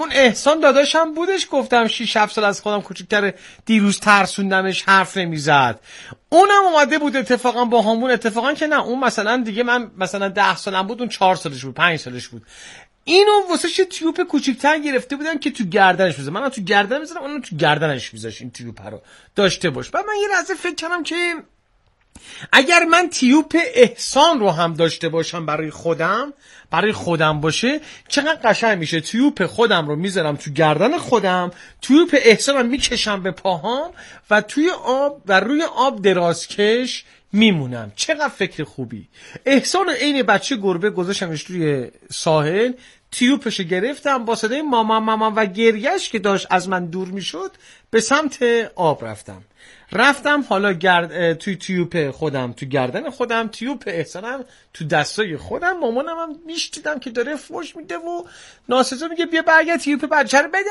اون احسان داداشم بودش، گفتم 6-7 سال از خودم کوچیک‌تره، دیروز ترسوندمش حرف نمیزد. اونم اومده بود اتفاقا با همون، اتفاقا که نه اون مثلا دیگه من مثلا 10 سالم بود، اون 4 سالش بود، 5 سالش بود. اینو واسه یه تیوب کوچیک‌تر گرفته بودن که تو گردنش میذاره، منم تو گردن میذارم، اونم تو گردنش میذاش این تیوب رو داشته باش. بعد من یه لحظه فکر کردم که اگر من تیوب احسان رو هم داشته باشم برای خودم باشه چقدر قشنگ میشه. تیوب خودم رو میذارم تو گردن خودم، تیوب احسانم میکشم به پاهام و توی آب و روی آب درازکش میمونم. چقدر فکر خوبی. احسان عین بچه گربه گذاشتمش روی ساحل، تیوبشو گرفتم، با صدای ماما و گریهش که داشت از من دور میشد به سمت آب رفتم. حالا توی تیوب خودم تو گردن خودم، تیوب احسانم تو دستای خودم، مامانم هم میشتیدم که داره فوش میده و ناسزا میگه بیا برگرد تیوب بچه رو بده.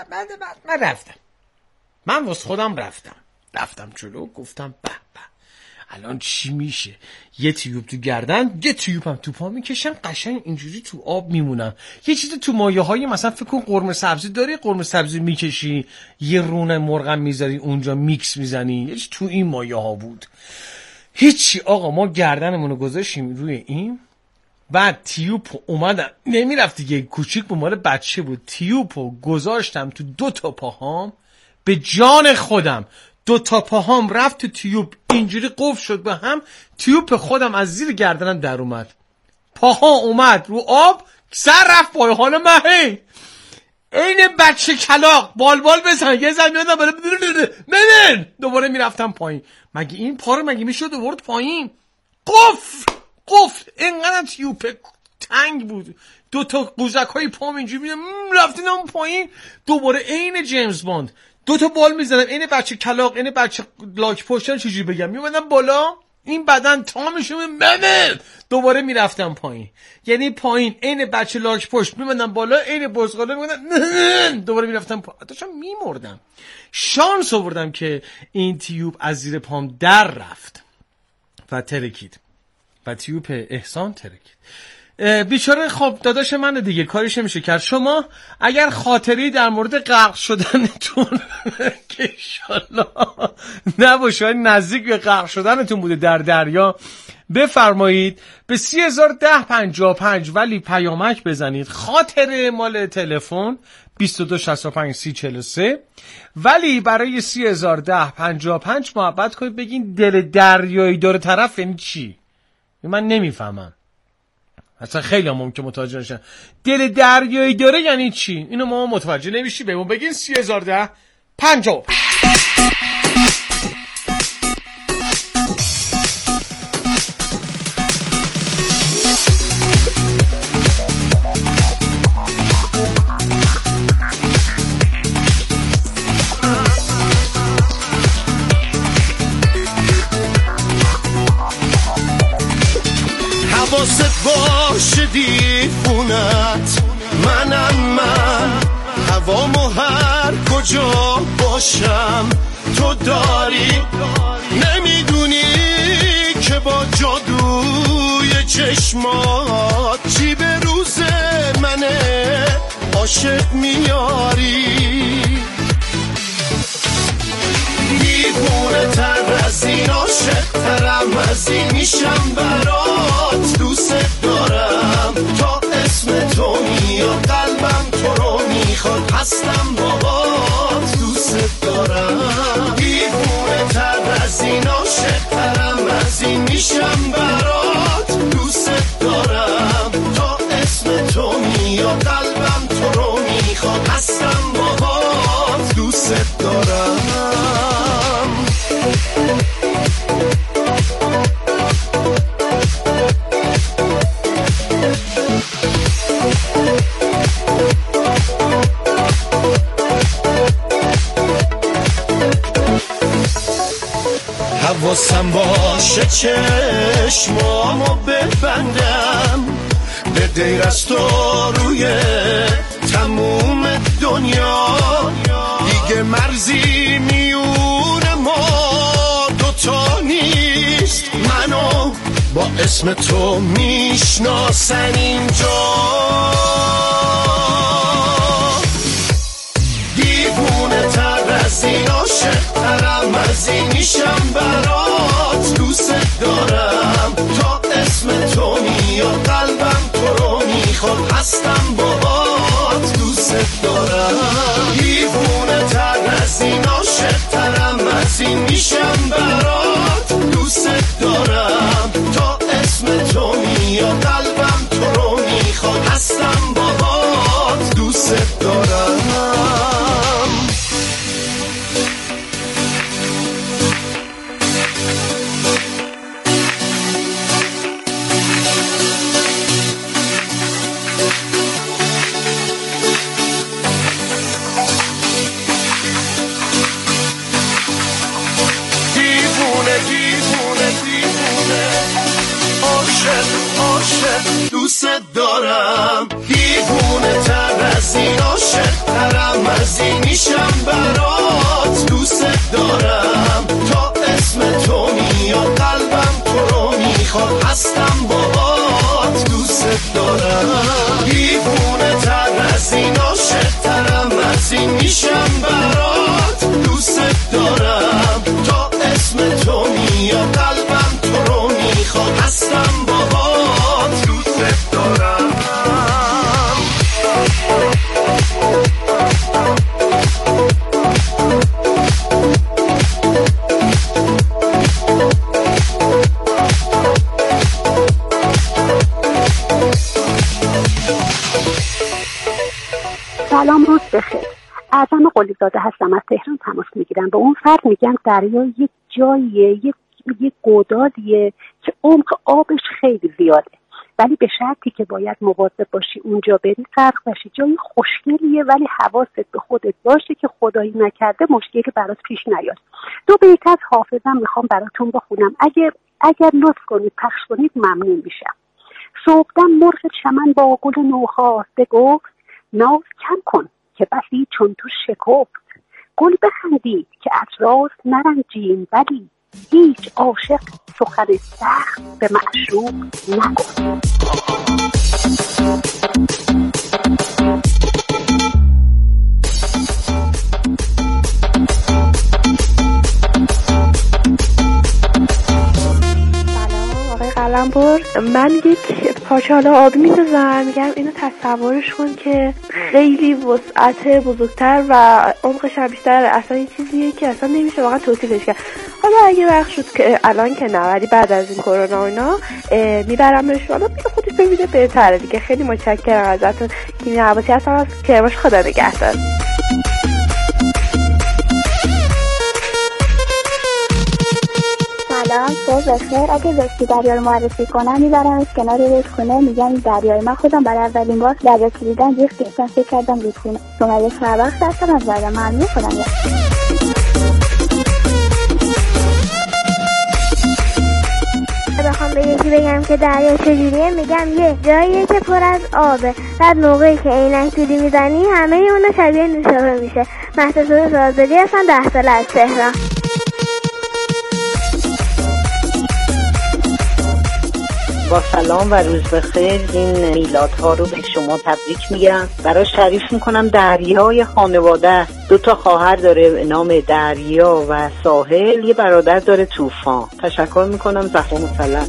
من واسه خودم رفتم جلو، گفتم به الان چی میشه، یه تیوب تو گردن، یه تیوبم تو پا میکشم، قشنگ اینجوری تو آب میمونم. یه چیز تو مایه های مثلا فکر کن قرمه سبزی داری، قرمه سبزی میکشی، یه رونه مرغم میذاری اونجا میکس میزنی، یه چیز تو این مایه ها بود. هیچی آقا، ما گردنمونو گذاشتیم روی این، بعد تیوب اومدم، نمیرفت دیگه، کوچیک بود مال بچه بود، تیوبو گذاشتم تو 2 تا پاهام، به جان خودم 2 تا پاهام رفت تو تیوب، اینجوری قفل شد به هم، تیوب خودم از زیر گردنم در اومد، پاها اومد رو آب، سر رفت پای حال مهی این بچه کلاق بال بزن، یه زن میادم ببین دوباره میرفتم پایین. مگه این پا رو مگه میشد دوباره پایین؟ قفل اینقدر تیوب تنگ بود، 2 تا قوزک های پام اینجوری رفتین اون پایین. دوباره عین جیمز باند 2 تا بال میزنم، این بچه کلاق، این بچه لاک پشتن، چجوری بگم، میومدم بالا، این بدن تامشون منه، دوباره میرفتم پایین. یعنی پایین این بچه لاک پشت، میومدم بالا، این بزغاله میومدم دوباره میرفتم پایین، داشتم میمردم. شانس آوردم که این تیوب از زیر پام در رفت و ترکید و تیوب احسان ترکید. بیچاره خب داداش من دیگه، کارش نمیشه کرد. شما اگر خاطری در مورد غرق شدنتون که انشالله نباشه، نزدیک به غرق شدنتون بوده در دریا، بفرمایید به 301055 ولی پیامک بزنید، خاطره مال تلفن 22653043، ولی برای 301055 محبت کنید بگین دل دریایی داره طرف یعنی چی؟ من نمیفهمم، اصلا خیلی هم ممکن متوجه نشن دل دریایی داره یعنی چی. اینو ما متوجه نمیشی، بهمون بگین 301055. حواست باشه دیوونت، من هوامو هر کجا باشم تو داری، نمیدونی که با جادوی چشمات چی به روز منه عاشق میاری. دیوونه تر از این، عاشق ترم از این، میشم برات، دوست دارم تا اسم تو میاد، قلبم تو رو میخواد، هستم باهات، دوست دارم. دیوونه تر از این، عاشق ترم از این، میشم برات، دوست دارم تا اسم تو میاد، قلبم تو رو میخواد، هستم باهات، دوست دارم. حواسم باشه چشمامو ببندم، به غیر از تو روی تموم دنیا دیگه مرزی میون ما دوتا نیست، منو با اسم تو میشناسن اینجا. رمزی میشم برات دوست دارم تا اسم تو میاد قلبم تو رو میخواد هستم باهات دوست دارم دیوونه تر از این عاشق ترم از این میشم برات دوست دارم تا اسم تو میاد قلبم تو رو میخواد هستم باهات دوست دارم دوست دارم دیوونه تر از این عاشق ترم از این میشم برات دوست دارم تا اسم تو میاد قلبم تو رو میخواد هستم باهات دوست دارم دیوونه تر از این عاشق ترم از این میشم برات دوست دارم تا اسم تو میاد قلبم تو رو میخواد هستم باهات دوست دارم سلام، روز بخیر. اعظم قلیزاده هستم، از تهران تماس میگیرم. به اون فرد میگم دریا یک جاییه، یک گودالیه که عمق آبش خیلی زیاده، ولی به شرطی که باید مواظب باشی اونجا بری غرق بشی. جای خوشگلیه ولی حواست به خودت باشه که خدایی نکرده مشکلی برات پیش نیاد. دو بیت از حافظم میخوام براتون بخونم، اگر لطف کنید پخش کنید ممنون میشم. صبحدم مرغ چمن با گل نوخاسته گفت ناز کم کن که بسی چون تو شکفت. گل بخندید که از راز نرنجیم، ولی هیچ عاشق سخن سخت به معشوق نگفت. قلمبر، من یک پاچاله آبی می‌سازم، میگم اینو تصورش کن که خیلی وسعت بزرگتر و عمقش هم بیشتر، اصلا یه چیزیه که اصلا نمیشه واقعا توصیفش کرد. حالا اگه وقت شد که الان که نه، ولی بعد از این کرونا و اینا میبرمش، حالا میره خودش ببینه بهتره دیگه. خیلی متشکرم ازتون. کیمیا عباسی هستم از کرماش. خدا نگهدار. سلام، صبح بخیر. اگه بستی دریا رو معرفی کنم میبرم از کنار رودخونه، میگم این دریای من خودم برای اولین بار دریا که دیدم ریخت گرفتم، فکر کردم رودخونه. سمیه سربخش هستم از زدم. ممنون. خودم بخوام به یکی بگم که دریا چجوریه، میگم یه جاییه که پر از آبه، بعد موقعی که عینک دودی میزنی همه اونا شبیه نوشابه میشه. مهدسود سازدی هستن، 10 ساله از تهران. با سلام و روز بخیر. این میلادها رو به شما تبریک میگم. براش تعریف میکنم دریای خانواده. 2 خواهر داره به نام دریا و ساحل، یه برادر داره طوفان. تشکر میکنم. زهرا مسلم.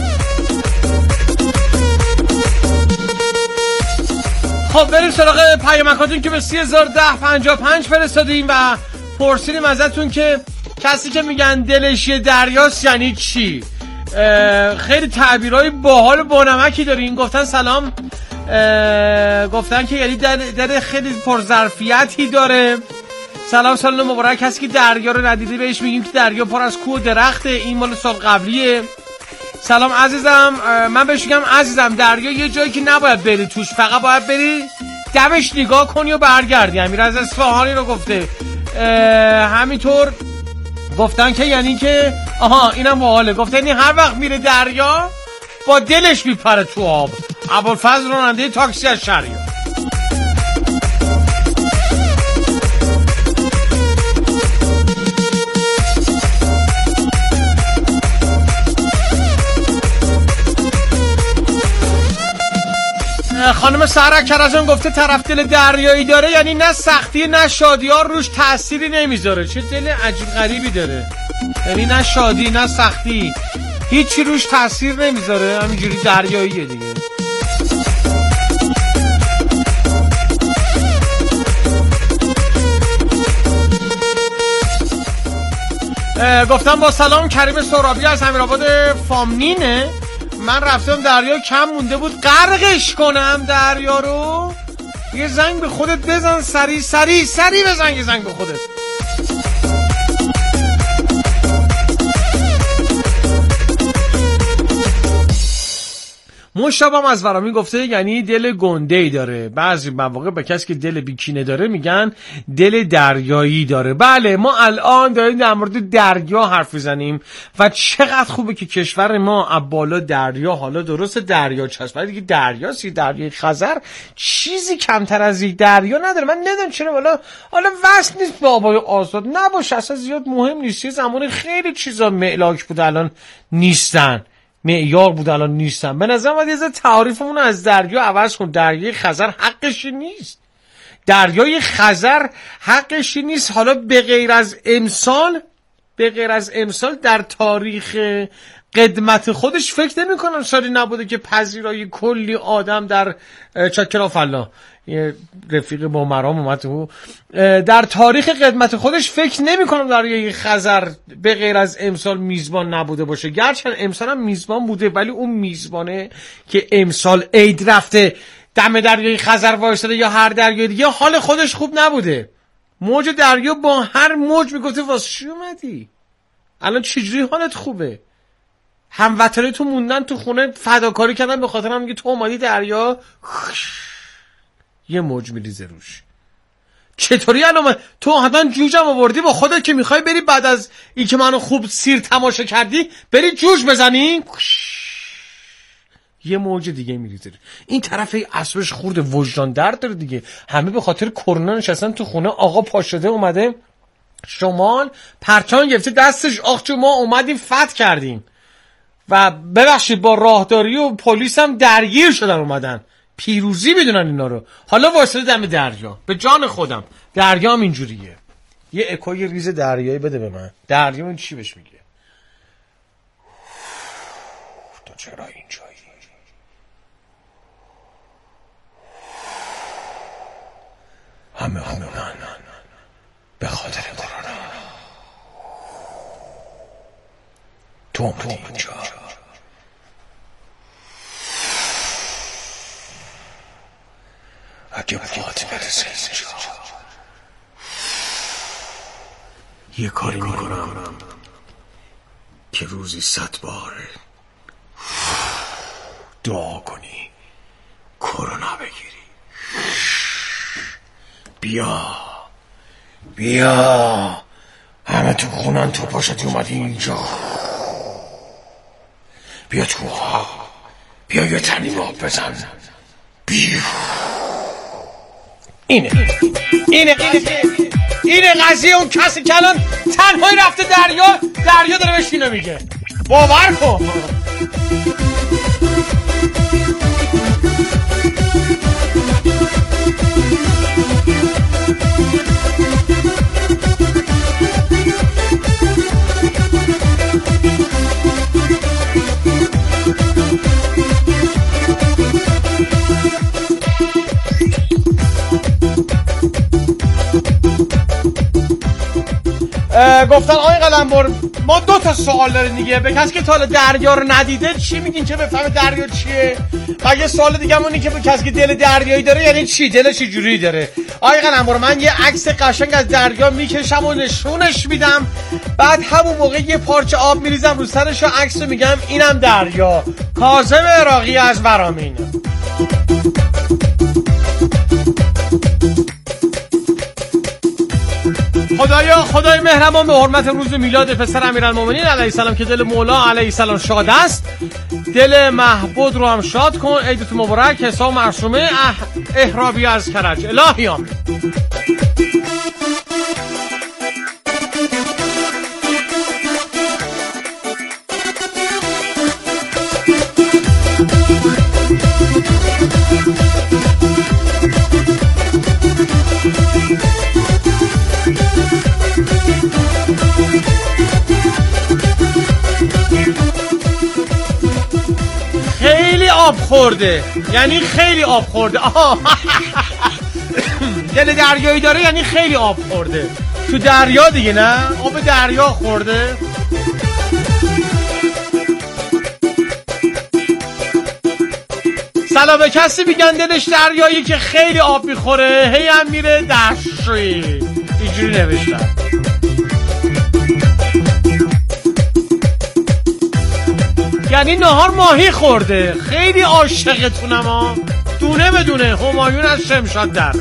خب بریم سراغ پیامکاتون که به 301055 فرستادیم و پرسیدیم ازتون که کسی که میگن دلش یه دریاست یعنی چی؟ خیلی تعبیرهای باحال بانمکی دارین. گفتن سلام، گفتن که یعنی در خیلی پرظرفیتی داره. سلام سال مبارک. کسی که دریا رو ندیده بهش میگیم که دریا پر از کوه و درخته. این مال سال قبلیه. سلام عزیزم، من بهش میگم عزیزم دریا یه جایی که نباید بری توش، فقط باید بری دمش نگاه کنی و برگردی. امیر از اصفهانی رو گفته. همینطور گفتن که یعنی که اینم باحاله، گفتن یعنی هر وقت میره دریا با دلش میپره تو آب. ابوالفضل راننده تاکسی از شهریار. خانم سهر کرجان گفته طرف دل دریایی داره یعنی نه سختی نه شادی ها روش تأثیری نمیذاره. چه دل عجیب غریبی داره، یعنی نه شادی نه سختی هیچی روش تأثیر نمیذاره، همینجوری دریاییه دیگه. گفتم با سلام، کریم سرابی از امیرآباد فامنینه. من رفتم دریا، کم مونده بود غرقش کنم دریا رو. یه زنگ به خودت بزن، سری بزن یه زنگ به خودت. مشتبام از ورامی گفته یعنی دل گنده‌ای داره. بعضی مواقع به کسی که دل بیکینه داره میگن دل دریایی داره. بله، ما الان داریم در مورد دریا حرف میزنیم و چقدر خوبه که کشور ما از بالا دریا، حالا درست دریاچه هست ولی دیگه دریاست، دریای خزر چیزی کمتر از یک دریا نداره. من نمیدونم چرا حالا وصل نیست به آبای آزاد، نباشه اصلا زیاد مهم نیست. یه زمان خیلی چیزا ملاک بود الان نیستن، معیار بود الان نیستن. به نظر من یه تعریفمون از دریا عوض کن. دریای خزر حقشی نیست، دریای خزر حقشی نیست. حالا به غیر از امسال در تاریخ قدمت خودش فکر نمی کنم سالی نبوده که پذیرای کلی آدم در چکرافلا، یه رفیق با مرام اومد و در تاریخ قدمت خودش فکر نمی کنم دریای خزر به غیر از امسال میزبان نبوده باشه. گرچه امسال هم میزبان بوده ولی اون میزبانه که امسال عید رفته دم دریای خزر وایساده یا هر دریای دیگه حال خودش خوب نبوده. موج دریا با هر موج میگفته واسه چی اومدی؟ الان چجوری حالت خوبه؟ هموطنتون موندن تو خونه فداکاری کردن به خاطر هم که تو اومدی دریا یه موج میریزه روش. چطوری الان تو حتما جوجم آوردی با خودت که میخوای بری بعد از این که منو خوب سیر تماشا کردی بری جوج بزنی یه موج دیگه میریزه. این طرف عصبش خورد، وجدان درد داره دیگه. همه به خاطر کرونا نشستن تو خونه. آقا پاشده اومده شمال پرچم گرفته دستش، آخ جو ما اومدیم فتح کردیم و ببخشید با راهداری و پلیس هم درگیر شدن اومدن. پیروزی میدونن اینا رو. حالا واسه دم دریا. به جان خودم دریا هم اینجوریه. یه اکوی ریز دریایی بده به من. دریا این چی بهش میگه؟ تو چرا اینجایی؟ همه نه به خاطر کرونا تو اومدی اینجا. اگه پات برسه اینجا یه کاری میکنم که روزی 100 بار دعا کنی کرونا بگیری. بیا همه تو خونن، تو پاشتی اومدی اینجا. بیا تو بیا یه تنی آب بزن. بیا اینه قضیه. اون کسی که الان تنهایی رفته دریا داره بهش اینو میگه. باور کن. گفتن آقای قلمبر ما 2 سوال داریم دیگه. به کسی که تا حالا دریا رو ندیده چی میگین که بفهمه دریا چیه؟ و یه سوال دیگه همونی که به کسی که دل دریایی داره یعنی چی؟ دلش چه جوری داره؟ آقای قلمبر من یه عکس قشنگ از دریا میکشم و نشونش میدم، بعد همون موقع یه پارچه آب میریزم رو سرش و عکس رو میگم اینم دریا. کاظم عراقی از ورامین. خدای مهربان به حرمت روز میلاد پسر امیرالمومنین علیه السلام که دل مولا علیه السلام شاد است، دل محبود رو هم شاد کن. عیدتون مبارک. حسام معصومه احرابی از کرج. الهی آمین. آب خورده یعنی خیلی آب خورده. آها دل دریایی داره یعنی خیلی آب خورده. تو دریا دیگه، نه آب دریا خورده. سلام به کسی میگن دلش دریایی که خیلی آب میخوره، هی هم میره دستشویی. اینجوری نوشتن. یعنی نهار ماهی خورده. خیلی عاشقتونم ها. دونه بدونه همایون از شمشاد دره.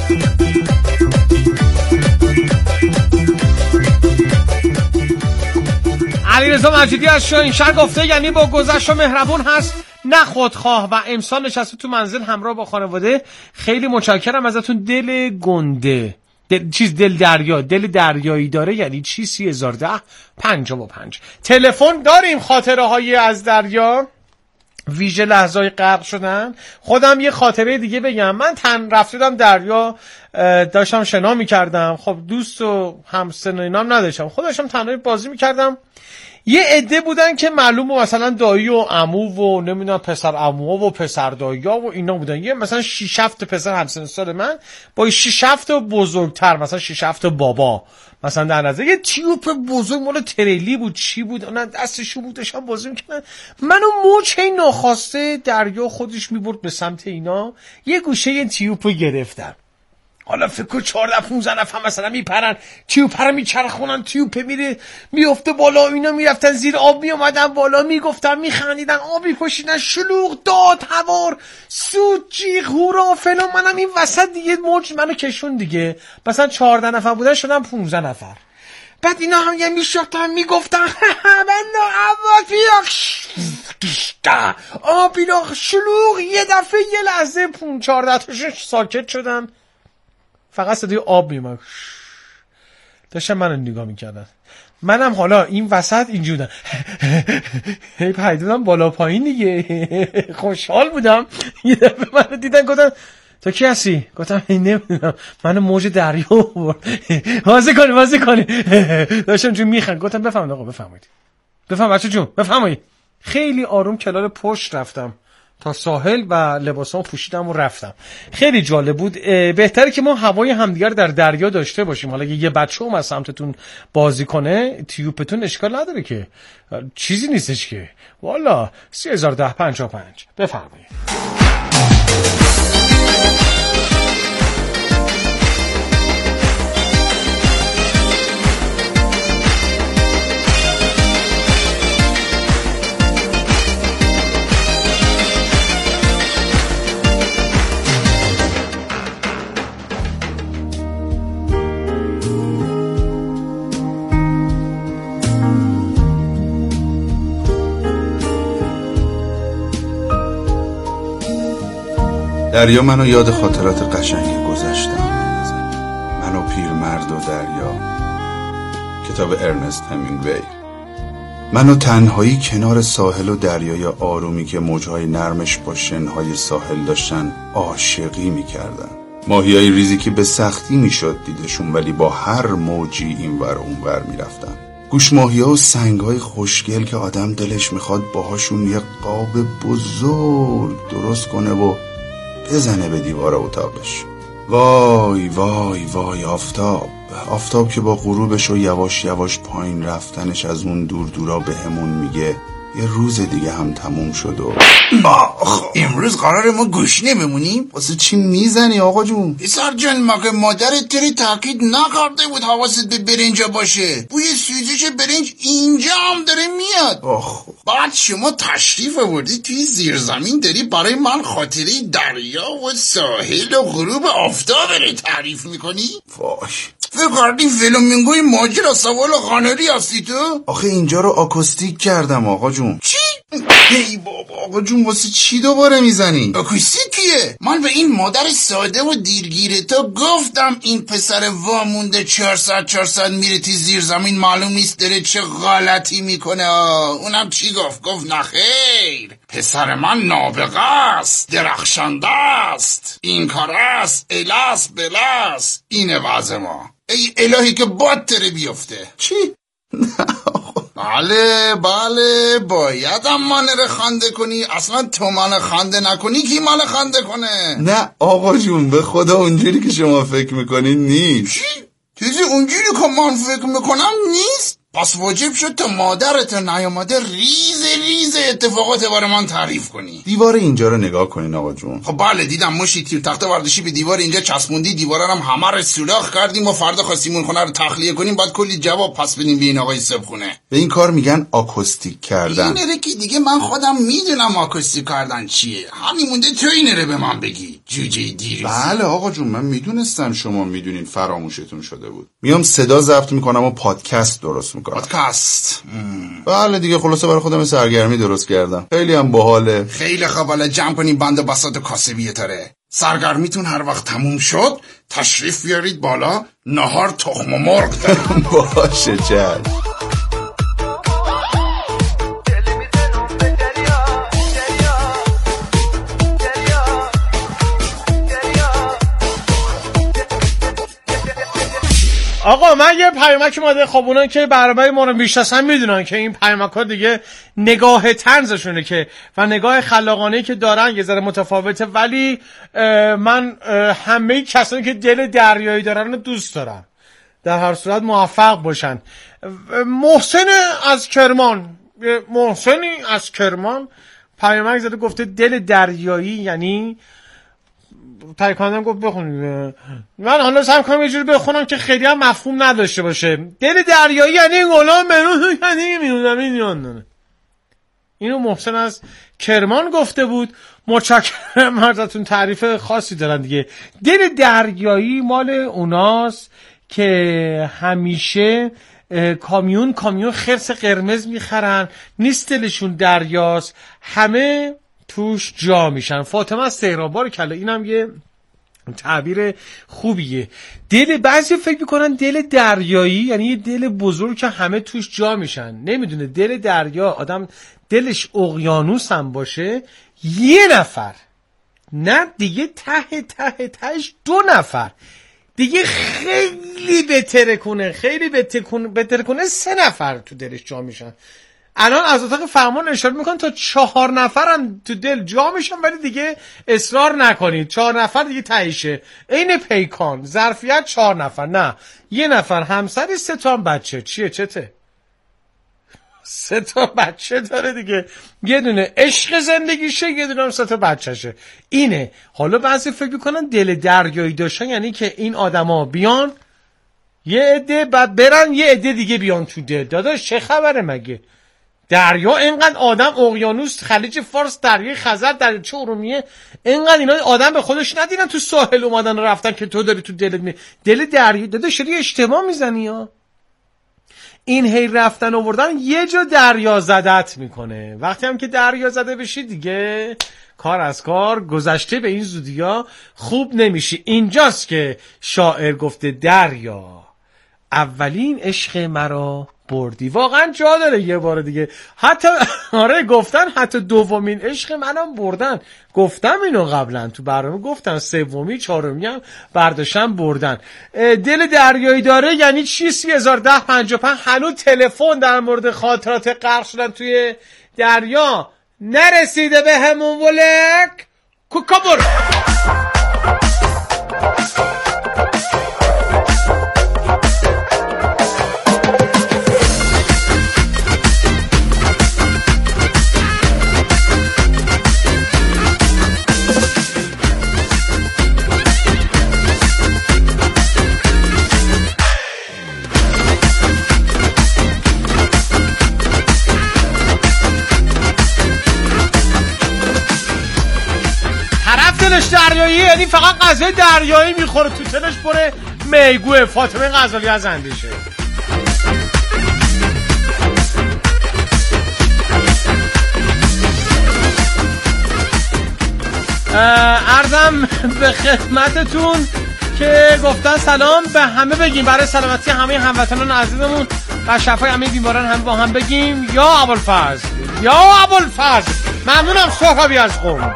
علیرضا مجیدی از شاهینشهر گفته یعنی با گذشت و مهربون هست نه خودخواه و امسال نشسته تو منزل همراه با خانواده. خیلی متشکرم ازتون. دل گنده دل دریایی داره یعنی چی؟ 3010-55. تلفن داریم. خاطره هایی از دریا ویژه لحظه‌های غرق شدن. خودم یه خاطره دیگه بگم. من رفتم دریا، داشتم شنا میکردم. خب دوست و همسن و اینام نداشتم، خودشم تنهایی بازی میکردم. یه عده بودن که معلومه مثلا دایی و عمو و نمیدونم پسر عموها و پسر دایی‌ها و اینا بودن. یه مثلا 6-7 پسر همسن سال من با 6-7 بزرگتر، مثلا 6-7 بابا مثلا در نظر. یه تیوپ بزرگ مال تریلی بود چی بود، اونا دستشو بود داشتن بازی میکنن. منو موچه ناخواسته دریا خودش میبرد به سمت اینا. یه گوشه یه تیوپو گرفتم. حالا فکر کن 14-15 نفر مثلا میپرن، تیوپ رو میچرخونن، تیوپ میره میفته بالا، اینا میرفتن زیر آب میومدن بالا، میگفتن میخندیدن، آبی پشیدن، شلوغ، داد، هوار، سود، جیغ، هورا فلان. منم این وسط دیگه موج منو کشون دیگه. مثلا 14 نفر بودن شدن 15 نفر. بعد اینا هم یه میشفتن میگفتن من آبینا شلوغ. یه دفعه یه لحظه 14 تاشون ساکت شدن، فقط صدای آب میومد. داشتن منو نگاه میکردن. منم حالا این وسط اینجوردم هی پیدونم بالا پایین دیگه. خوشحال بودم. یه دفعه منو دیدن گفتن تو کی هستی؟ گفتم نمیدونم، منو موج دریا برد. بازی کنی. داشتم جون میخند. گفتم بفهمید آقا، بفهمید بفهم بچه جون بفهمید. خیلی آروم کلال پشت رفتم تا ساحل و لباسامو پوشیدم و رفتم. خیلی جالب بود. بهتره که ما هوای همدیگر در دریا داشته باشیم. حالا اگه یه بچه هم از سمتتون بازی کنه، تیوپتون اشکال نداره که، چیزی نیستش که. والا 3010-55. بفرمایید. دریا منو یاد خاطرات قشنگ گذشتم. من و پیرمرد و دریا، کتاب ارنست همینگوی. من و تنهایی کنار ساحل و دریای آرومی که موجهای نرمش با شنهای ساحل داشتن عاشقی میکردن. ماهیای ریزی که به سختی میشد دیدشون، ولی با هر موجی اینور اونور میرفتن. گوش ماهی‌ها و سنگ‌های خوشگل که آدم دلش میخواد باهاشون یه قاب بزرگ درست کنه و بزنه به دیوار اتاقش. وای وای وای آفتاب که با غروبش و یواش یواش پایین رفتنش از اون دورا به همون میگه یه روز دیگه هم تموم شد و امروز قراره ما گوشنه بمونیم؟ واسه چی میزنی آقا جون؟ پسر جان مگه مادرت تری تاکید نکرده بود حواست به برنج باشه؟ بوی سوزش برنج اینجا هم داره میاد. بعد شما تشریف آوردی توی زیرزمین داری برای من خاطره دریا و ساحل و غروب آفتاب رو تعریف میکنی؟ وای فکر کردی فلامینگوی ماجرا سوال خانری هستی تو؟ آخه اینجا رو آکوستیک کردم آقا جون. چی؟ ای بابا آقا جون واسه چی دوباره میزنی؟ آکوستیکیه؟ من به این مادر ساده و دیرگیر تو گفتم این پسر وامونده 400 میره تی زیر زمین معلوم نیست داره چه غلطی میکنه. اونم چی گفت نخیر پسر من نابغه است، درخشنده است، این کار است، الاس بلاس. اینه وضع ما. ای الهی که باد تره بیفته. چی؟ بله باید هم مانر خنده کنی. اصلا تو من خنده نکنی کی من خنده کنه؟ نه آقا جون به خدا اونجوری که شما فکر میکنین نیست. چی؟ چیزی اونجوری که من فکر میکنم نیست؟ پس واجب شد تا مادرت نیامده ریز اتفاقات برای من تعریف کنی. دیوار اینجا رو نگاه کنین آقا جون. خب بله دیدم مشی تیر تخته برداشتی به دیوار اینجا چسبوندی، دیوارا هم همه رو سوراخ کردیم و فردا خواستیم اون خونه رو تخلیه کنیم بعد کلی جواب پس بدیم به این آقای صبحونه. به این کار میگن آکوستیک کردن. اینه که دیگه من خودم میدونم آکوستیک کردن چیه. همین مونده تو اینه به من بگی جوجه دیروزی. بله آقا جون من میدونستم شما میدونین، فراموشتون شده بود. میام صدا ضبط میکنم و پادکست درست میکنم. پادکست بله دیگه، خلاصه برای خودم سرگرمی درست کردم. خیلی هم باحاله. خیلی خوب، حالا جمع کنین بند بساط کاسبیه تره. سرگرمیتون هر وقت تموم شد تشریف بیارید بالا، نهار تخم مرغ دارم. باشه چشم. آقا من یه پیامک ماده خوابونن که برنامه ما رو میشناسن میدونن که این پیامک‌ها دیگه نگاه طنزشونه که و نگاه خلاقانه‌ای که دارن یه ذره متفاوته، ولی من همه کسانی که دل دریایی دارن رو دوست دارم. در هر صورت موفق باشن. محسنی از کرمان پیامک زده گفته دل دریایی یعنی تایکاندم گفت بخونید. من حالا سعی کنم یه جوری بخونم که خیلی هم مفهوم نداشته باشه. دل دریایی یعنی غلام منو یعنی میونم. اینو محسن از کرمان گفته بود. متشکرم ازتون. تعریف خاصی دارن دیگه. دل دریایی مال اوناست که همیشه کامیون خرس قرمز میخرن، نیست دلشون دریاست، همه توش جا میشن. فاطمه از تهران، بارکلا، اینم یه تعبیر خوبیه. بعضی فکر میکنن دل دریایی یعنی یه دل بزرگ که همه توش جا میشن. نمیدونه دل دریا آدم دلش اقیانوس هم باشه یه نفر، نه دیگه تهش 2 نفر دیگه خیلی بهتره کنه 3 نفر تو دلش جا میشن. الان از اتاق فرمان اشاره میکنن تا 4 نفر هم تو دل جا میشن، ولی دیگه اصرار نکنید 4 نفر دیگه تهیشه. این پیکان ظرفیت 4 نفر، نه 1 نفر همسری 3 تا هم بچه. چته 3 تا بچه داره دیگه، یه دونه عشق زندگیشه، یه دونه هم 3 تا بچهشه. اینه. حالا بعضی فکر میکنن دل دریایی داشتن یعنی که این آدما بیان یه عده بعد برن یه عده دیگه بیان تو دل. داداش چه خبره مگه؟ دریا اینقدر آدم، اقیانوس، خلیج فارس، دریای خزر، دریاچه ارومیه، اینقدر اینا آدم به خودش ندیدن تو ساحل اومدن رفتن که تو داری تو دل دریا. داده شدی اجتماع میزنی ها. این هی رفتن آوردن یه جا دریا زدت میکنه. وقتی هم که دریا زده بشی دیگه کار از کار گذشته، به این زودیا خوب نمیشی. اینجاست که شاعر گفته دریا اولین عشق مرا بردی. واقعا جا داره یه بار دیگه. حتی آره گفتن حتی دومین عشق منم بردن. گفتم اینو قبلا تو برنامه، گفتن سومی چهارمی هم برداشتن بردن. دل دریایی داره یعنی چی؟ 301055 هنوز تلفن در مورد خاطرات غرق شدن توی دریا نرسیده به همون ولک کوکابور. دریایی یعنی فقط غذای دریایی میخوره، تو تلش پره میگوه. فاطمه غزالی از اندیشه. عرضم به خدمتتون که گفتن سلام به همه بگیم، برای سلامتی همه هموطنان عزیزمون و شفای همه بیماران هم با هم بگیم یا ابوالفضل، یا ابوالفضل. ممنونم صحابی از قوم.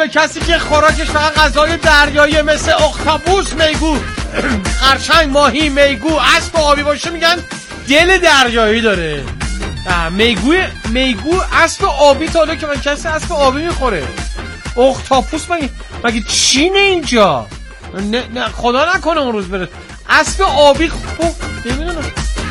کسی که خوراکش فقط غذای دریایی مثل اختاپوس، میگو، خرچنگ، ماهی، میگو، اسب آبی باشه میگن دل دریایی داره. میگو اسب آبی تا حالا که من کسی اسب آبی میخوره. اختاپوس مگه چینه اینجا؟ نه خدا نکنه اون روز بره اسب آبی. خب نمیدونم.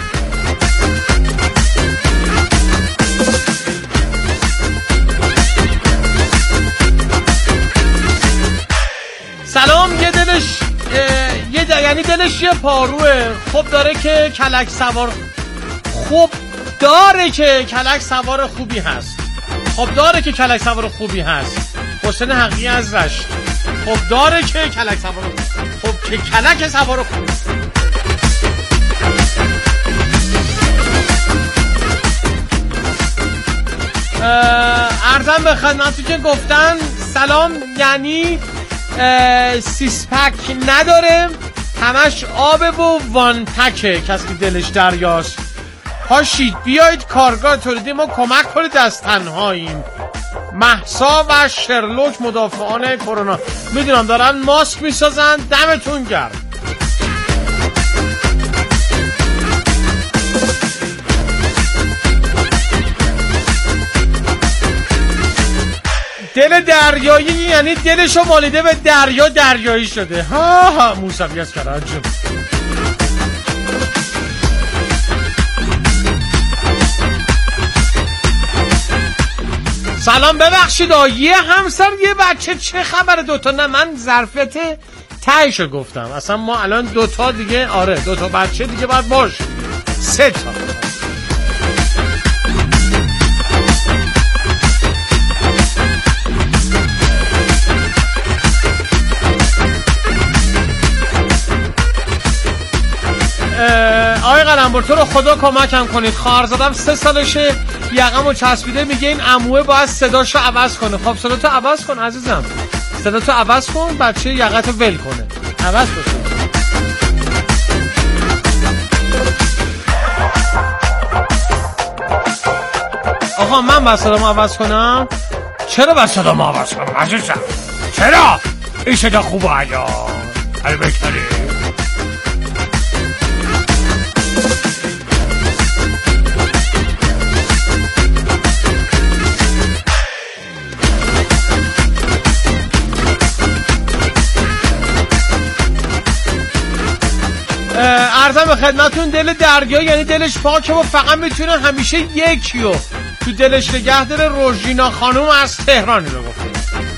سلام. یعنی دلش یه پاروه. خب داره که کلک سوار خوبی هست. حسین حقی از رشت. خب داره که کلک سوار خب که کلک سوار خوبی. عرضم به خدمتتون که گفتن سلام، یعنی سیسپک نداره، همش آبه و وان پکه. کسی که دلش دریاست پاشید بیایید کارگاه تولیدی ما کمک کنید، از تنهاییم. مهسا و شرلوک مدافعان کرونا. میدونم دارن ماسک میسازن، دمتون گرم. دل دریایی یعنی دلشو مالیده به دریا، دریایی شده. ها موسوی از کرنجون. سلام، ببخشید یه همسر یه بچه، چه خبره؟ دوتا؟ نه من ظرفیت تایشو گفتم. اصلا ما الان دوتا دیگه، آره دوتا بچه دیگه باید باشه، 3 تا. آقای قلمبر تو رو خدا کمکم کنید، خواهر زادم 3 سالشه، یقمو چسبیده، میگه این عموه باید صداشو عوض کنه. خب صداتو عوض کن عزیزم، صداتو عوض کن، بچه یقتو ول کنه، عوض کن. آقا من باید صدامو عوض کنم؟ چرا باید صدامو عوض کنم عزیزم؟ چرا؟ این صدا خوبه ای بکنی. عرضم به خدمتون دل دریا یعنی دلش پاکه و فقط میتونه همیشه یکیو تو دلش نگه داره. روژینا خانوم از تهرانی رو گفته.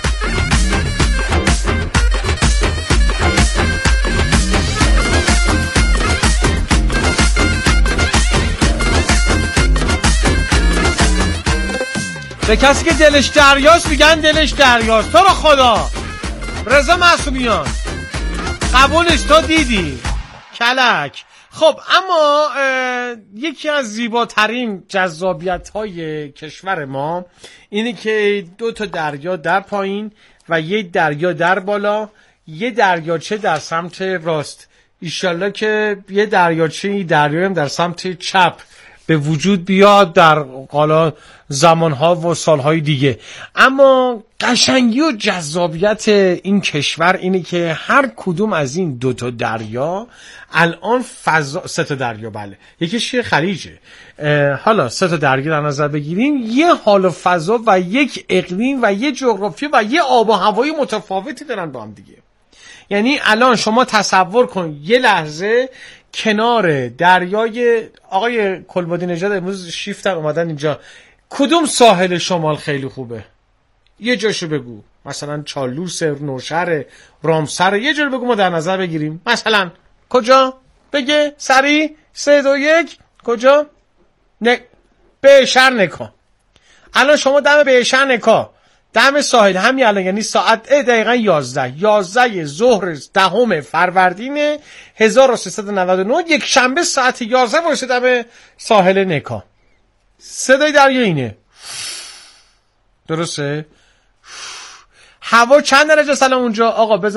به کسی که دلش دریاست میگن دلش دریاست. تو رو خدا رضا معصومیان قبولش تو دیدی کلک. خب اما یکی از زیباترین جذابیت‌های کشور ما اینه که 2 تا دریا در پایین و 1 دریا در بالا، 1 دریاچه در سمت راست. ایشالله که 1 دریاچه هم در سمت چپ به وجود بیاد در قالا زمانها و سالهای دیگه. اما قشنگی و جذابیت این کشور اینه که هر کدوم از این 2 تا دریا الان فضا، 3 تا دریا، بله یکیش خلیجه، حالا 3 تا دریا در نظر بگیریم، یه حال و فضا و یک اقلیم و یه جغرافی و یه آب و هوای متفاوتی دارن با هم دیگه. یعنی الان شما تصور کن یه لحظه کنار دریای آقای کلبادی نژاد امروز شیفتن اومدن اینجا، کدوم ساحل شمال خیلی خوبه؟ یه جاشو بگو، مثلا چالوس، نوشهر، رامسر، یه جا رو بگو ما در نظر بگیریم. مثلا کجا؟ بگه سریع 3 2 1 کجا؟ بهشهر نکا. الان شما دم بهشهر نکا، دم ساحل همین الان، یعنی ساعت دقیقا 11 ظهر 10 فروردین 1399 یک شنبه ساعت 11 واسه دم ساحل نکا. صدای دریا اینه، درسته؟ هوا چند درجه سلام اونجا آقا؟